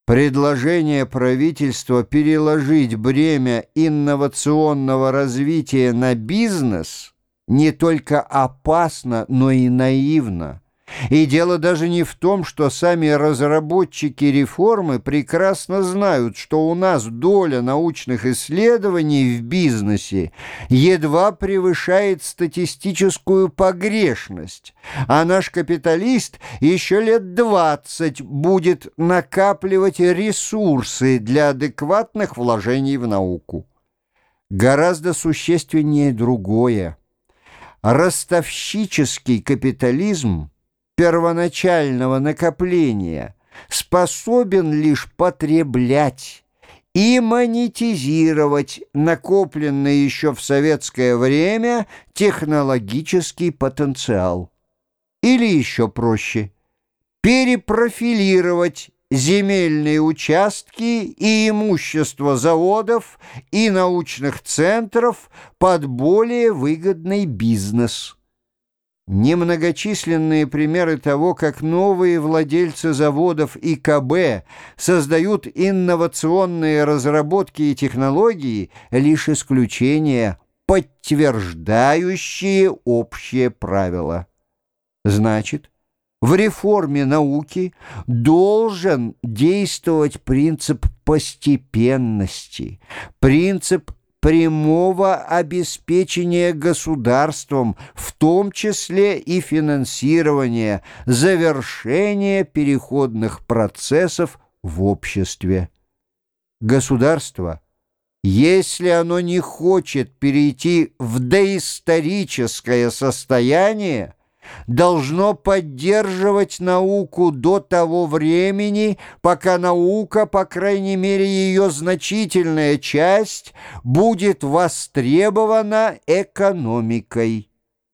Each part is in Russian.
Предложение правительства переложить бремя инновационного развития на бизнес не только опасно, но и наивно. И дело даже не в том, что сами разработчики реформы прекрасно знают, что у нас доля научных исследований в бизнесе едва превышает статистическую погрешность, а наш капиталист еще лет 20 будет накапливать ресурсы для адекватных вложений в науку. Гораздо существеннее другое. Ростовщический капитализм первоначального накопления способен лишь потреблять и монетизировать накопленный еще в советское время технологический потенциал. Или еще проще – перепрофилировать земельные участки и имущество заводов и научных центров под более выгодный бизнес. Немногочисленные примеры того, как новые владельцы заводов и КБ создают инновационные разработки и технологии, лишь исключения, подтверждающие общее правило. Значит, в реформе науки должен действовать принцип постепенности, принцип прямого обеспечения государством, в том числе и финансирования, завершения переходных процессов в обществе. Государство, если оно не хочет перейти в доисторическое состояние, должно поддерживать науку до того времени, пока наука, по крайней мере ее значительная часть, будет востребована экономикой.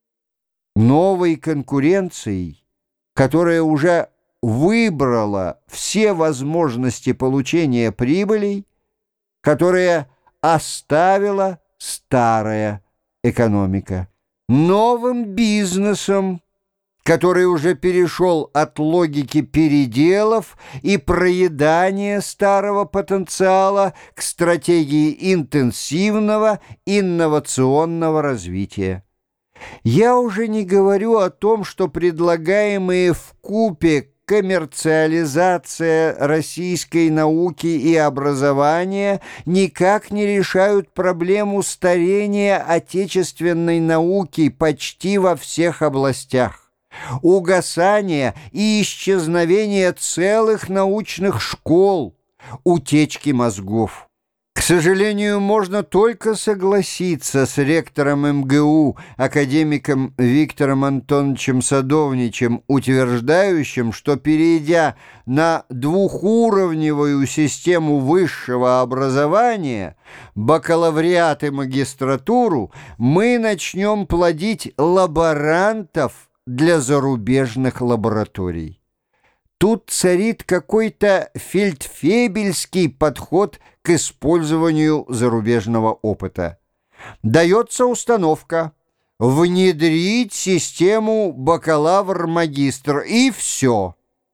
Новой конкуренцией, которая уже выбрала все возможности получения прибылей, которая оставила старая экономика. Новым бизнесом, который уже перешел от логики переделов и проедания старого потенциала к стратегии интенсивного инновационного развития. Я уже не говорю о том, что предлагаемые вкупе коммерциализация российской науки и образования никак не решают проблему старения отечественной науки почти во всех областях, угасания и исчезновения целых научных школ, утечки мозгов. К сожалению, можно только согласиться с ректором МГУ, академиком Виктором Антоновичем Садовничем, утверждающим, что, перейдя на двухуровневую систему высшего образования, бакалавриат и магистратуру, мы начнем плодить лаборантов для зарубежных лабораторий. Тут царит какой-то фельдфебельский подход к использованию зарубежного опыта. Дается установка внедрить систему бакалавр-магистр, и все.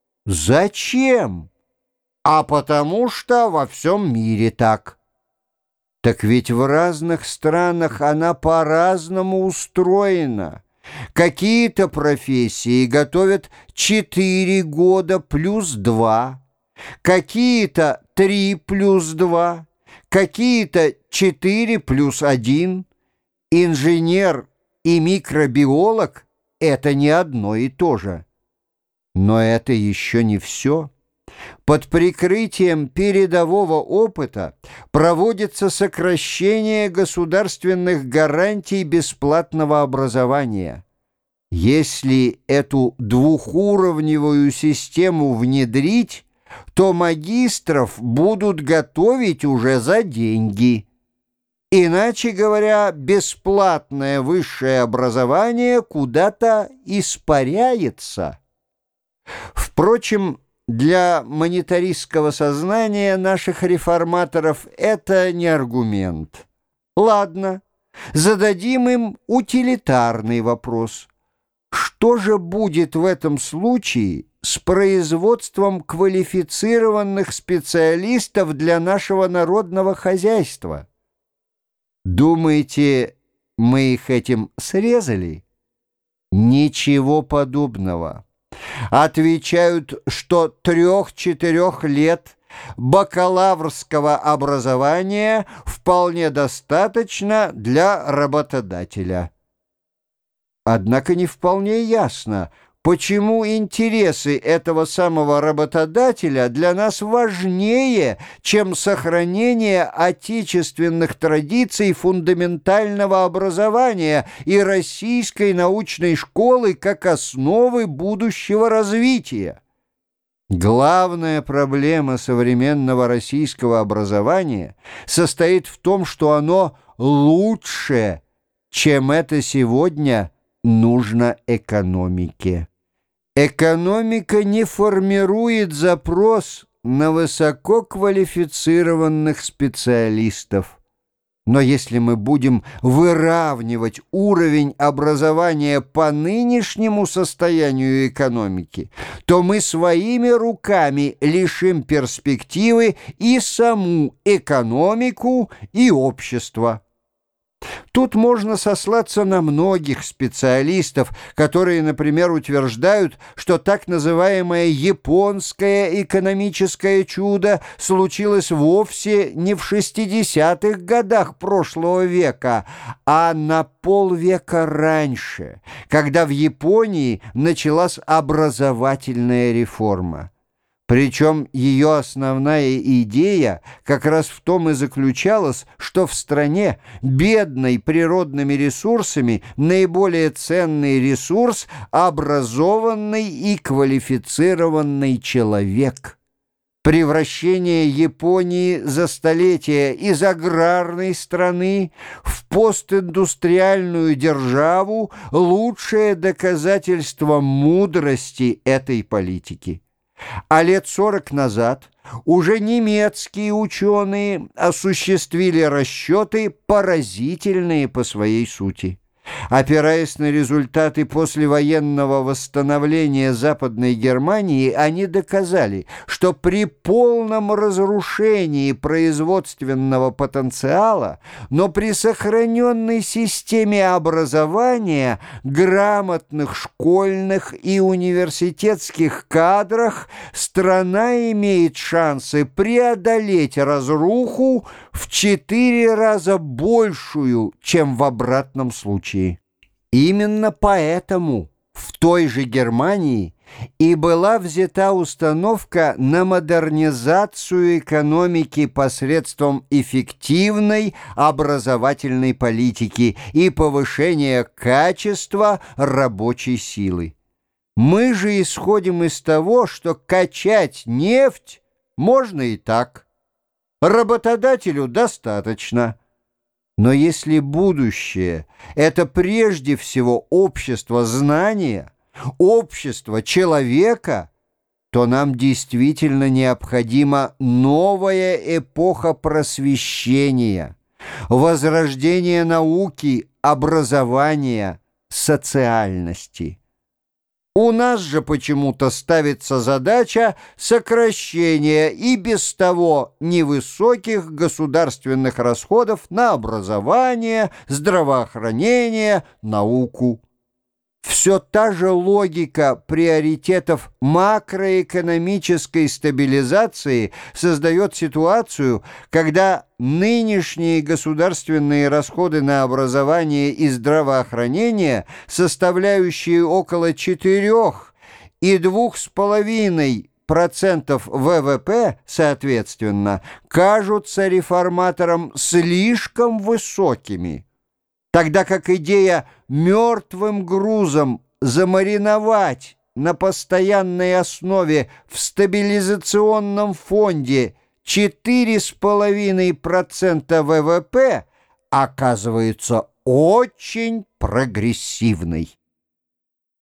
Зачем? А потому что во всем мире так. Так ведь в разных странах она по-разному устроена. Какие-то профессии готовят 4 года плюс 2, какие-то 3 плюс 2, какие-то 4 плюс 1. Инженер и микробиолог — это не одно и то же. Но это еще не все. Под прикрытием передового опыта проводится сокращение государственных гарантий бесплатного образования. Если эту двухуровневую систему внедрить, то магистров будут готовить уже за деньги. Иначе говоря, бесплатное высшее образование куда-то испаряется. Впрочем, для монетаристского сознания наших реформаторов это не аргумент. Ладно, зададим им утилитарный вопрос. Что же будет в этом случае с производством квалифицированных специалистов для нашего народного хозяйства. Думаете, мы их этим срезали? Ничего подобного. Отвечают, что 3-4 лет бакалаврского образования вполне достаточно для работодателя. Однако не вполне ясно, почему интересы этого самого работодателя для нас важнее, чем сохранение отечественных традиций фундаментального образования и российской научной школы как основы будущего развития. Главная проблема современного российского образования состоит в том, что оно лучше, чем это сегодня нужно экономике. Экономика не формирует запрос на высококвалифицированных специалистов. Но если мы будем выравнивать уровень образования по нынешнему состоянию экономики, то мы своими руками лишим перспективы и саму экономику, и общество. Тут можно сослаться на многих специалистов, которые, например, утверждают, что так называемое японское экономическое чудо случилось вовсе не в 60-х годах прошлого века, а на полвека раньше, когда в Японии началась образовательная реформа. Причем ее основная идея как раз в том и заключалась, что в стране, бедной природными ресурсами, наиболее ценный ресурс – образованный и квалифицированный человек. Превращение Японии за столетия из аграрной страны в постиндустриальную державу – лучшее доказательство мудрости этой политики. А лет 40 назад уже немецкие ученые осуществили расчеты, поразительные по своей сути. Опираясь на результаты послевоенного восстановления Западной Германии, они доказали, что при полном разрушении производственного потенциала, но при сохраненной системе образования, грамотных школьных и университетских кадрах, страна имеет шансы преодолеть разруху в 4 раза большую, чем в обратном случае. Именно поэтому в той же Германии и была взята установка на модернизацию экономики посредством эффективной образовательной политики и повышения качества рабочей силы. Мы же исходим из того, что качать нефть можно и так. Работодателю достаточно. Но если будущее – это прежде всего общество знания, общество человека, то нам действительно необходима новая эпоха просвещения, возрождения науки, образования, социальности. У нас же почему-то ставится задача сокращения и без того невысоких государственных расходов на образование, здравоохранение, науку. Все та же логика приоритетов макроэкономической стабилизации создает ситуацию, когда нынешние государственные расходы на образование и здравоохранение, составляющие около 4,2,5% ВВП, соответственно, кажутся реформаторам слишком высокими, тогда как идея мертвым грузом замариновать на постоянной основе в стабилизационном фонде 4,5% ВВП оказывается очень прогрессивной.